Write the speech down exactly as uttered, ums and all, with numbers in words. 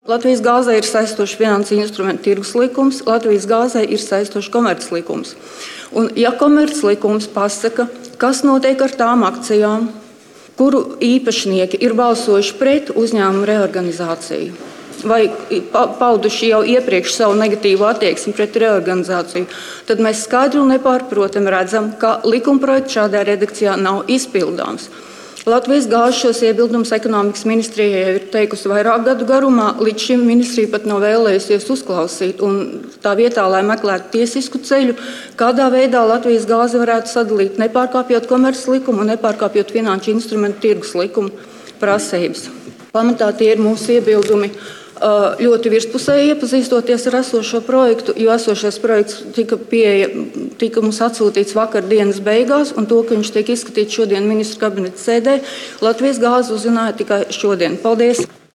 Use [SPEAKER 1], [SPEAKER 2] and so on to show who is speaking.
[SPEAKER 1] Latvijas gāzei ir saistošs finansu instrumentu tirgus likums, Latvijas gāzei ir saistošs komerclikums. Un, ja komerclikums pasaka, kas notiek ar tām akcijām, kuru īpašnieki ir balsojuši pret uzņēmumu reorganizāciju vai pauduši jau iepriekš savu negatīvu attieksmi pret reorganizāciju, tad mēs skaidri un nepārprotami redzam, ka likumprojekts šādā redakcijā nav izpildāms. Latvijas gāze šos iebildumus ekonomikas ministrijai ir teikusi vairāk gadu garumā, līdz šim ministrija pat nav vēlējusies uzklausīt. Un tā vietā, lai meklētu tiesisku ceļu, kādā veidā Latvijas gāze varētu sadalīt, nepārkāpjot komerces likumu un nepārkāpjot finanšu instrumentu tirgus likumu prasības. Pamatā tie ir mūsu iebildumi. Ļoti virspusēji iepazīstoties ar esošo projektu, jo esošais projekts tika, pieeja, tika mums atsūtīts vakar dienas beigās, un to, ka viņš tiek izskatīts šodien ministru kabineta sēdē, Latvijas gāze uzzināja tikai šodien. Paldies!